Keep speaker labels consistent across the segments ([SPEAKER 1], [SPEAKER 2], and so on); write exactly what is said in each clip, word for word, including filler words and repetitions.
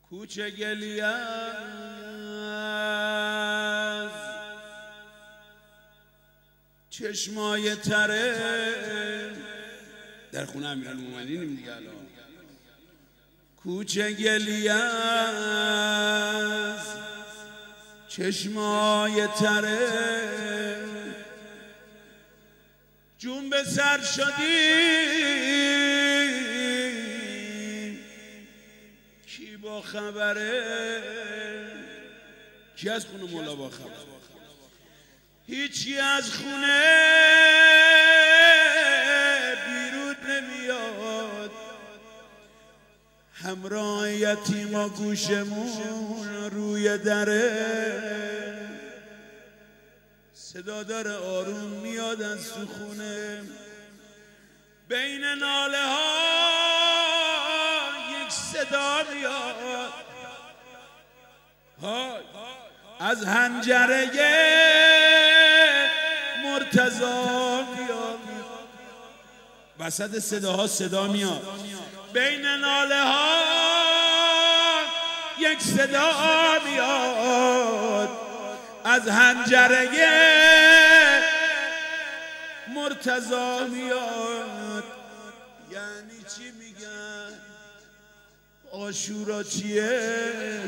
[SPEAKER 1] کوچه گلی از چشمای تره در خونه امیرالمومنینیم دیگه الان. کوچه گلی از چشمای تره جون به سر شدی کی با خبره؟ کی از خونه مولا با خبره؟ هیچی از خونه بیرون نمیاد، همراه یتیما گوشمون روی دره صدا داره آروم میاد از تو خونه. بین ناله ها یک صدا میاد، های از حنجره مرتضا میاد. وسط صداها صدا میاد، بین ناله ها یک صدا میاد از حنجره مرتضا میاد. یعنی چی میگن؟ عاشورا چیه؟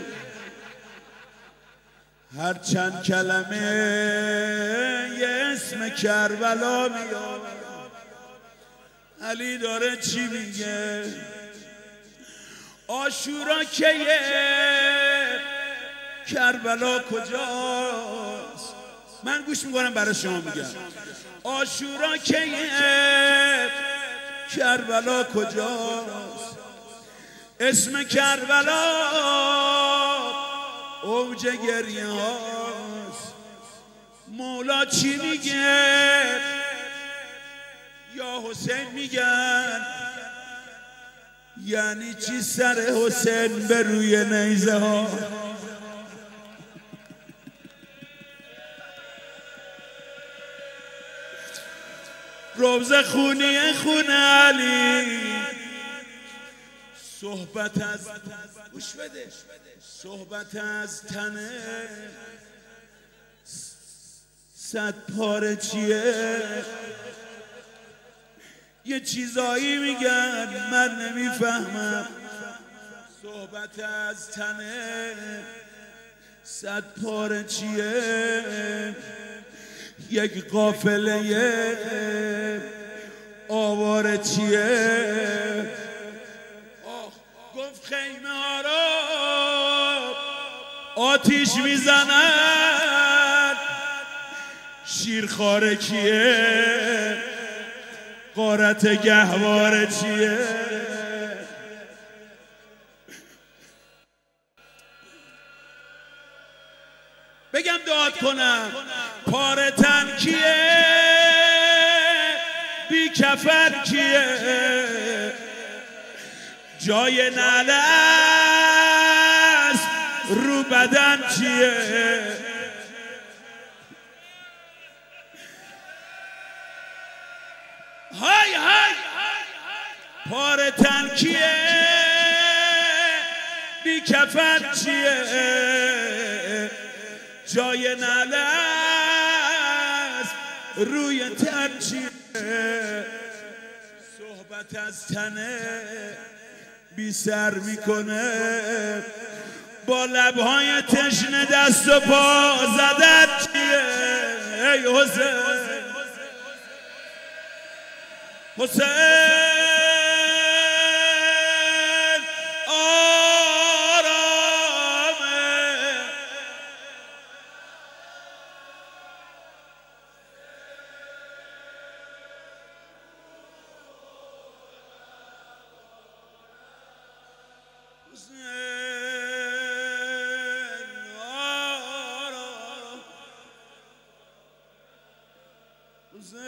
[SPEAKER 1] هر چند کلمه یه اسم کربلا میاد. علی داره چی میگه؟ عاشورا کیه؟ کربلا کجاست؟ من گوش میکنم برای شما میگم. عاشورا کیه؟ کربلا کجاست؟ اسم کربلا اوج گریه هاست. مولا چی میگه؟ یا حسین میگن. یعنی چی سر حسین به روی نیزه ها؟ روزه خونی خونه علی، صحبت از گوش بده، صحبت از تنه صد پاره چیه؟ یه چیزایی میگن من نمیفهمم. صحبت از تنه صد پاره چیه؟ یک قافله آواره چیه؟ گفت خیمه ها رو آتیش میزنن. شیرخواره کیه؟ غارت گهواره چیه؟ بگم داد کنم پاره تن کیه؟ بی کفن کیه؟ جای نعل است رو بدن چیه؟ های های پاره تن کیه؟ بی کفن چیه؟ جای نعل است روی تن چیه؟ صحبت از تنه بی سر میکنه، با لبهای تشنه دست و پا زدن چیه؟ ای حسین حسین آرامه.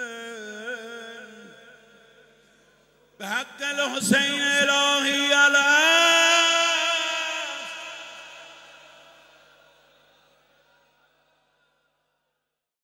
[SPEAKER 1] به حق الحسین الهی علی